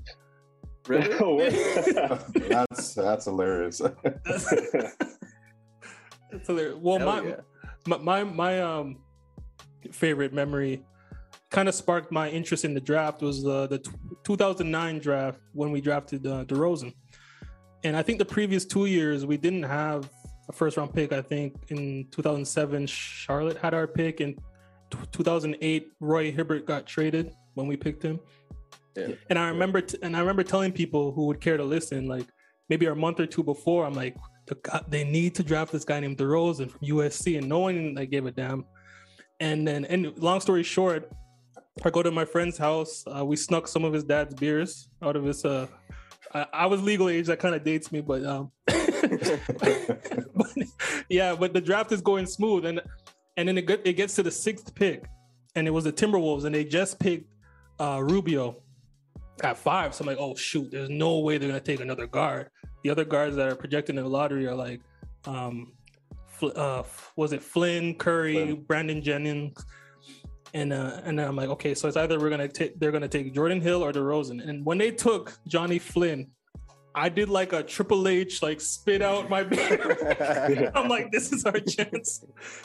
[SPEAKER 3] Really?
[SPEAKER 5] that's that's hilarious.
[SPEAKER 2] That's, that's hilarious. Well, my,
[SPEAKER 3] yeah.
[SPEAKER 2] my my my um favorite memory kind of sparked my interest in the draft was uh, the t- two thousand nine draft when we drafted uh, DeRozan. And I think the previous two years we didn't have a first round pick. I think in two thousand seven, Charlotte had our pick. In t- two thousand eight, Roy Hibbert got traded when we picked him.
[SPEAKER 3] Yeah.
[SPEAKER 2] And I remember, t- and I remember telling people who would care to listen, like maybe a month or two before, I'm like, they need to draft this guy named DeRozan from U S C, and no one like gave a damn. And then, and long story short, I go to my friend's house. Uh, we snuck some of his dad's beers out of his. Uh, I, I was legal age. That kind of dates me, but um, but, yeah. But the draft is going smooth, and and then it get, it gets to the sixth pick, and it was the Timberwolves, and they just picked uh, Rubio at five. So I'm like, oh shoot, there's no way they're gonna take another guard. The other guards that are projected in the lottery are like, um, uh, was it Flynn, Curry, Flynn. Brandon Jennings. And uh, and I'm like, okay, so it's either we're gonna take they're gonna take Jordan Hill or DeRozan. And when they took Johnny Flynn, I did like a Triple H, like spit out my beer. I'm like, this is our chance.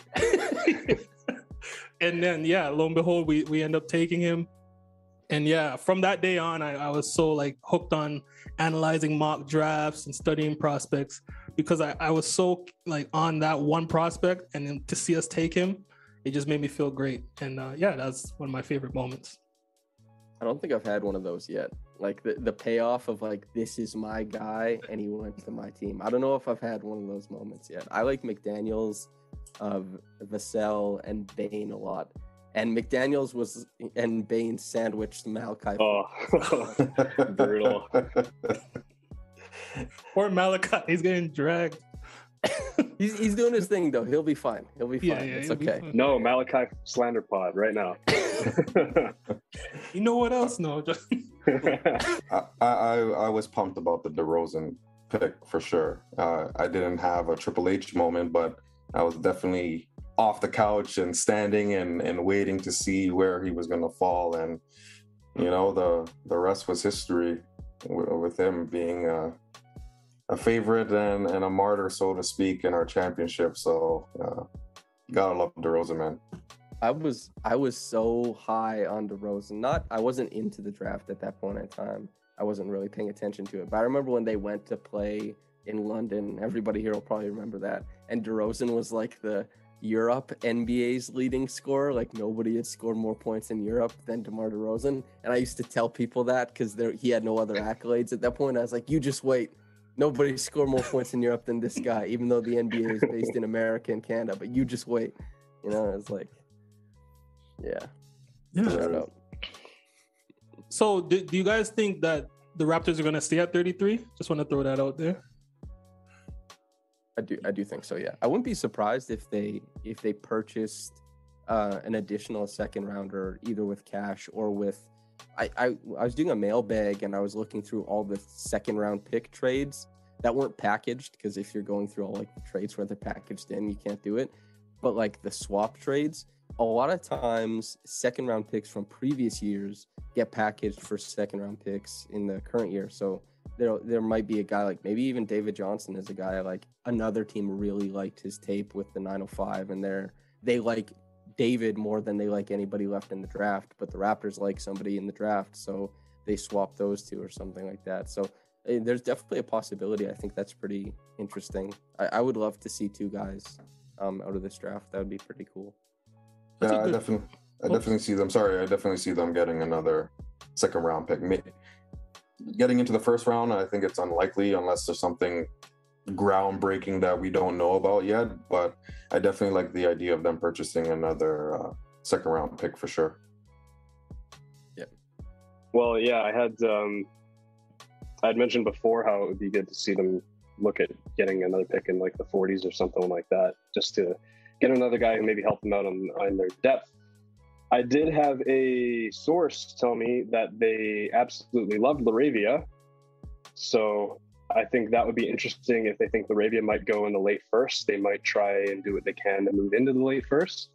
[SPEAKER 2] And then yeah, lo and behold, we we end up taking him. And yeah, from that day on, I, I was so like hooked on analyzing mock drafts and studying prospects, because I, I was so like on that one prospect, and then to see us take him, it just made me feel great. And uh, yeah, that's one of my favorite moments.
[SPEAKER 3] I don't think I've had one of those yet. Like the, the payoff of like, this is my guy and he went to my team. I don't know if I've had one of those moments yet. I like McDaniels, uh, Vassell, and Bain a lot. And McDaniels was, and Bain sandwiched Malachi.
[SPEAKER 4] Oh, brutal.
[SPEAKER 2] Poor Malachi, he's getting dragged.
[SPEAKER 3] he's he's doing his thing though. He'll be fine. He'll be fine.
[SPEAKER 2] Yeah, yeah,
[SPEAKER 3] it's
[SPEAKER 2] he'll be
[SPEAKER 3] okay.
[SPEAKER 2] fine.
[SPEAKER 4] No, Malachi slander pod right now.
[SPEAKER 2] You know what else? No, just
[SPEAKER 5] I, I I was pumped about the DeRozan pick for sure. Uh, I didn't have a Triple H moment, but I was definitely off the couch and standing and, and waiting to see where he was going to fall. And, you know, the, the rest was history w- with him being a, a favorite and, and a martyr, so to speak, in our championship. So, uh, gotta love DeRozan, man.
[SPEAKER 3] I was I was so high on DeRozan. Not I wasn't into the draft at that point in time. I wasn't really paying attention to it. But I remember when they went to play in London. Everybody here will probably remember that. And DeRozan was like the Europe N B A's leading scorer. Like nobody had scored more points in Europe than DeMar DeRozan. And I used to tell people that because he had no other accolades at that point. I was like, you just wait. Nobody scored more points in Europe than this guy, even though the N B A is based in America and Canada. But you just wait. You know, it's like, yeah.
[SPEAKER 2] Yeah.
[SPEAKER 3] Shout out.
[SPEAKER 2] So, do, do you guys think that the Raptors are going to stay at thirty-three? Just want to throw that out there.
[SPEAKER 3] I do. I do think so. Yeah, I wouldn't be surprised if they if they purchased uh, an additional second rounder, either with cash or with. I, I I was doing a mailbag and I was looking through all the second round pick trades that weren't packaged, because if you're going through all like the trades where they're packaged in, you can't do it. But like the swap trades, a lot of times second round picks from previous years get packaged for second round picks in the current year. So there there might be a guy like maybe even David Johnson is a guy like another team really liked his tape with the nine oh five, and they're they like David more than they like anybody left in the draft, but the Raptors like somebody in the draft, so they swap those two or something like that. So uh, there's definitely a possibility. I think that's pretty interesting. I, I would love to see two guys um, out of this draft. That would be pretty cool.
[SPEAKER 2] That's a
[SPEAKER 5] Yeah, I
[SPEAKER 2] good-
[SPEAKER 5] definitely, I definitely see them. Sorry, I definitely see them getting another second round pick. May- Getting into the first round, I think it's unlikely unless there's something groundbreaking that we don't know about yet. But I definitely like the idea of them purchasing another uh, second round pick for sure.
[SPEAKER 4] Well, yeah, I had um, I had mentioned before how it would be good to see them look at getting another pick in like the forties or something like that, just to get another guy who maybe help them out on, on their depth. I did have a source tell me that they absolutely loved LaRavia, so I think that would be interesting. If they think LaRavia might go in the late first, they might try and do what they can to move into the late first.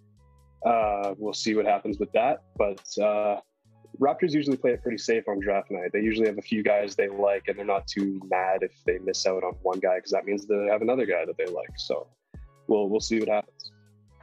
[SPEAKER 4] Uh, we'll see what happens with that, but uh, Raptors usually play it pretty safe on draft night. They usually have a few guys they like, and they're not too mad if they miss out on one guy, because that means they have another guy that they like. So we'll we'll see what happens.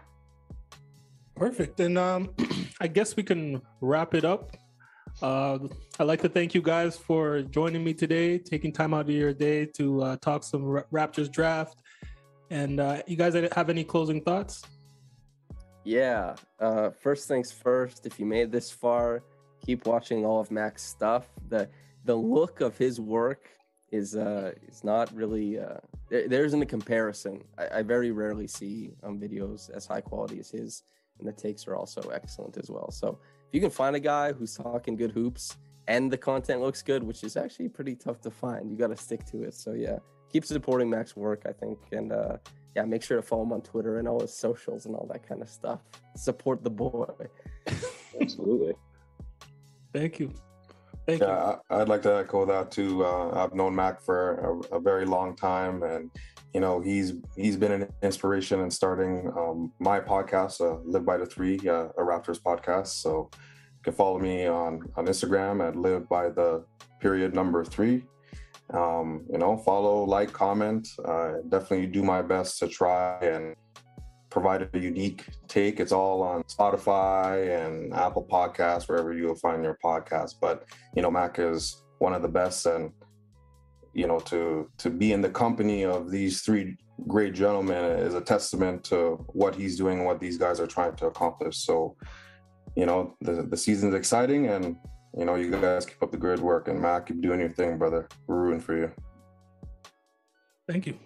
[SPEAKER 2] Perfect. And um, I guess we can wrap it up. Uh, I'd like to thank you guys for joining me today, taking time out of your day to uh, talk some Ra- Raptors draft. And uh, you guys have any closing thoughts?
[SPEAKER 3] Yeah. Uh, first things first, if you made this far, keep watching all of Mac's stuff. The the look of his work is uh is not really uh there, there isn't a comparison. I, I very rarely see um, videos as high quality as his, and the takes are also excellent as well. So if you can find a guy who's talking good hoops and the content looks good, which is actually pretty tough to find, you got to stick to it. So yeah, keep supporting Mac's work, I think, and uh yeah, make sure to follow him on Twitter and all his socials and all that kind of stuff. Support the boy.
[SPEAKER 4] Absolutely.
[SPEAKER 2] Thank you. Thank
[SPEAKER 5] Yeah, I- I'd like to echo that too. Uh, I've known Mac for a, a very long time, and you know he's he's been an inspiration in starting um, my podcast, uh, Live by the Three, uh, a Raptors podcast. So you can follow me on on Instagram at Live by the period number three. Um, you know, follow, like, comment. Uh, definitely do my best to try and provide a unique take. It's all on Spotify and Apple Podcasts, wherever you'll find your podcast. But you know, Mac is one of the best, and you know, to to be in the company of these three great gentlemen is a testament to what he's doing and what these guys are trying to accomplish. So, you know, the the season's exciting, and you know, you guys keep up the good work, and Mac, keep doing your thing, brother. We're rooting for you.
[SPEAKER 2] Thank you.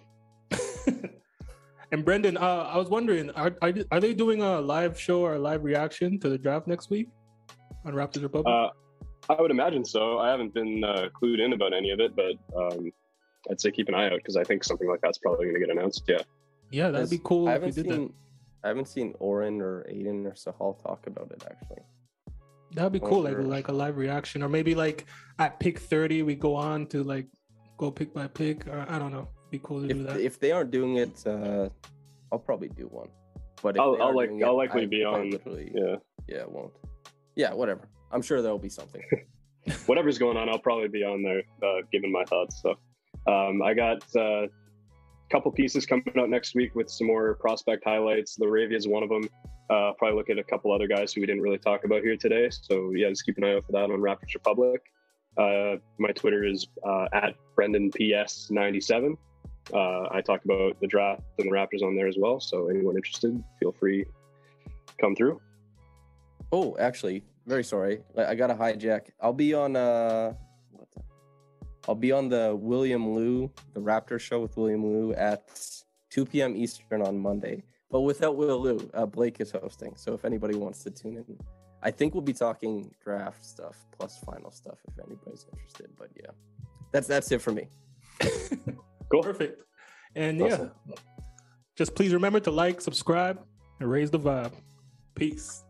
[SPEAKER 2] And Brendan, uh, I was wondering, are, are are they doing a live show or a live reaction to the draft next week on Raptors Republic?
[SPEAKER 4] Uh, I would imagine so. I haven't been uh, clued in about any of it, but um, I'd say keep an eye out, because I think something like that's probably going to get announced. Yeah.
[SPEAKER 2] yeah, that'd be cool
[SPEAKER 3] I
[SPEAKER 2] if we
[SPEAKER 3] haven't
[SPEAKER 2] did
[SPEAKER 3] seen,
[SPEAKER 2] that.
[SPEAKER 3] I haven't seen Oren or Aiden or Sahal talk about it actually.
[SPEAKER 2] That'd be cool, like
[SPEAKER 3] Or-
[SPEAKER 2] like a live reaction, or maybe like at pick thirty, we go on to like go pick by pick, or I don't know. Be cool to
[SPEAKER 3] If,
[SPEAKER 2] do that.
[SPEAKER 3] if they aren't doing it, uh, I'll probably do one. But if
[SPEAKER 4] I'll,
[SPEAKER 3] they
[SPEAKER 4] I'll
[SPEAKER 3] are
[SPEAKER 4] like
[SPEAKER 3] doing
[SPEAKER 4] I'll
[SPEAKER 3] it,
[SPEAKER 4] likely
[SPEAKER 3] I-
[SPEAKER 4] be
[SPEAKER 3] I
[SPEAKER 4] on.
[SPEAKER 3] literally-
[SPEAKER 4] Yeah,
[SPEAKER 3] Yeah, it won't. Yeah, whatever. I'm sure there'll be something.
[SPEAKER 4] whatever's going on, I'll probably be on there uh, giving my thoughts. So um, I got uh, a couple pieces coming out next week with some more prospect highlights. Laravia is one of them. Uh, probably look at a couple other guys who we didn't really talk about here today. So yeah, just keep an eye out for that on Raptors Republic. Uh, my Twitter is uh, at Brendan P S ninety-seven. Uh, I talk about the draft and the Raptors on there as well. So anyone interested, feel free to come through.
[SPEAKER 3] Oh, actually, very sorry. I I got a hijack. I'll be on uh what the, I'll be on the William Liu, the Raptor show with William Liu at two p.m. Eastern on Monday. But without Will Liu, uh, Blake is hosting. So if anybody wants to tune in, I think we'll be talking draft stuff plus final stuff if anybody's interested. But yeah, that's that's it for me.
[SPEAKER 4] Cool.
[SPEAKER 2] Perfect. And
[SPEAKER 5] Awesome.
[SPEAKER 2] yeah, just please remember to like, subscribe, and raise the vibe. Peace.